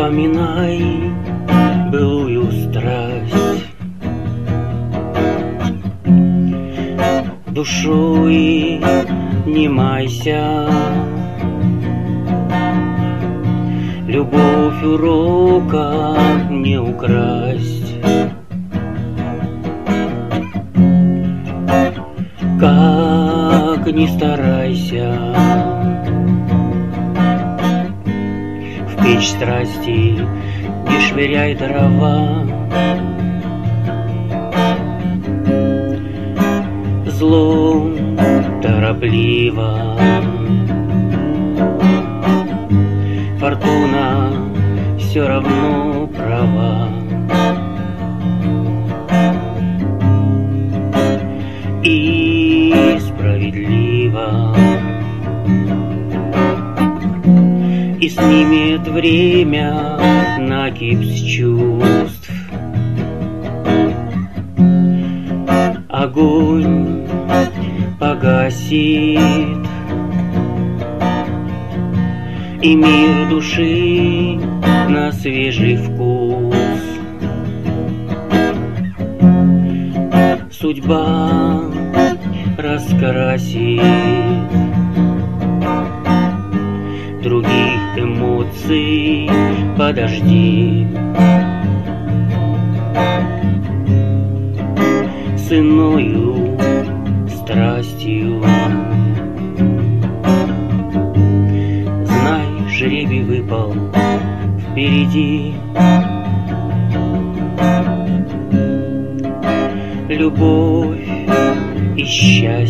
Поминай былую страсть, душой не майся. Любовь урока не украсть. Как ни старайся, в печь страсти не швыряй дрова. Зло торопливо, фортуна все равно права. И справедливо, и снимет время накипь с чувств. Огонь погасит, и мир души на свежий вкус. Судьба раскрасит, других эмоций подожди. С иною страстью знай, жребий выпал впереди. Любовь и счастье